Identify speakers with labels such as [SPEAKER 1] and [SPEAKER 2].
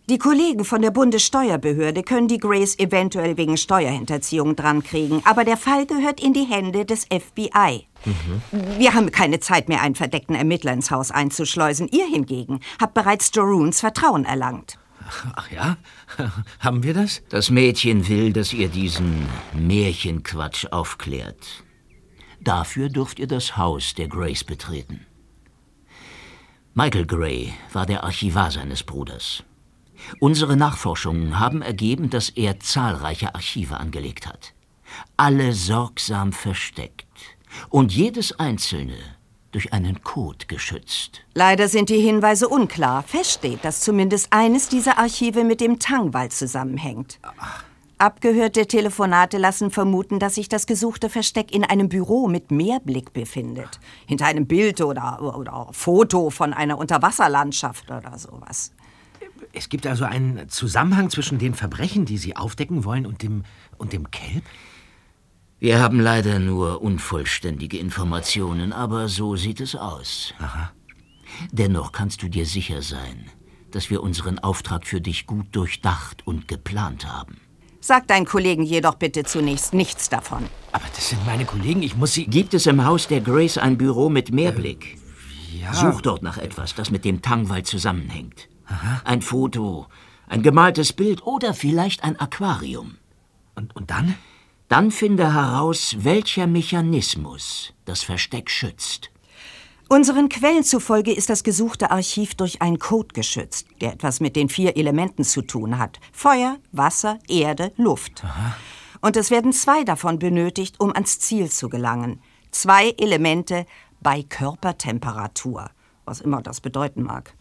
[SPEAKER 1] Die Kollegen von der Bundessteuerbehörde können die Grays eventuell wegen Steuerhinterziehung drankriegen, aber der Fall gehört in die Hände des FBI. Wir haben keine Zeit mehr, einen verdeckten Ermittler ins Haus einzuschleusen. Ihr hingegen habt bereits Jeroens Vertrauen erlangt.
[SPEAKER 2] Ach ja? Haben wir das?
[SPEAKER 3] Das Mädchen will, dass ihr diesen Märchenquatsch aufklärt. Dafür dürft ihr das Haus der Grays betreten. Michael Gray war der Archivar seines Bruders. Unsere Nachforschungen haben ergeben, dass er zahlreiche Archive angelegt hat. Alle sorgsam versteckt und jedes einzelne durch einen Code geschützt.
[SPEAKER 1] Leider sind die Hinweise unklar. Fest steht, dass zumindest eines dieser Archive mit dem Tangwall zusammenhängt. Abgehörte Telefonate lassen vermuten, dass sich das gesuchte Versteck in einem Büro mit Meerblick befindet. Hinter einem Bild oder Foto von einer Unterwasserlandschaft oder sowas.
[SPEAKER 2] Es gibt also einen Zusammenhang zwischen den Verbrechen, die Sie aufdecken wollen, und dem Kelp?
[SPEAKER 3] Wir haben leider nur unvollständige Informationen, aber so sieht es aus.
[SPEAKER 2] Aha.
[SPEAKER 3] Dennoch kannst du dir sicher sein, dass wir unseren Auftrag für dich gut durchdacht und geplant haben.
[SPEAKER 1] Sag deinen Kollegen jedoch bitte zunächst nichts davon.
[SPEAKER 2] Aber das sind meine Kollegen, ich muss sie...
[SPEAKER 3] Gibt es im Haus der Grays ein Büro mit Meerblick?
[SPEAKER 2] Ja.
[SPEAKER 3] Such dort nach etwas, das mit dem Tangwall zusammenhängt.
[SPEAKER 2] Aha.
[SPEAKER 3] Ein Foto, ein gemaltes Bild oder vielleicht ein Aquarium.
[SPEAKER 2] Und dann?
[SPEAKER 3] Dann finde heraus, welcher Mechanismus das Versteck schützt.
[SPEAKER 1] Unseren Quellen zufolge ist das gesuchte Archiv durch einen Code geschützt, der etwas mit den 4 Elementen zu tun hat. Feuer, Wasser, Erde, Luft.
[SPEAKER 2] Aha.
[SPEAKER 1] Und es werden 2 davon benötigt, um ans Ziel zu gelangen. 2 Elemente bei Körpertemperatur, was immer das bedeuten mag.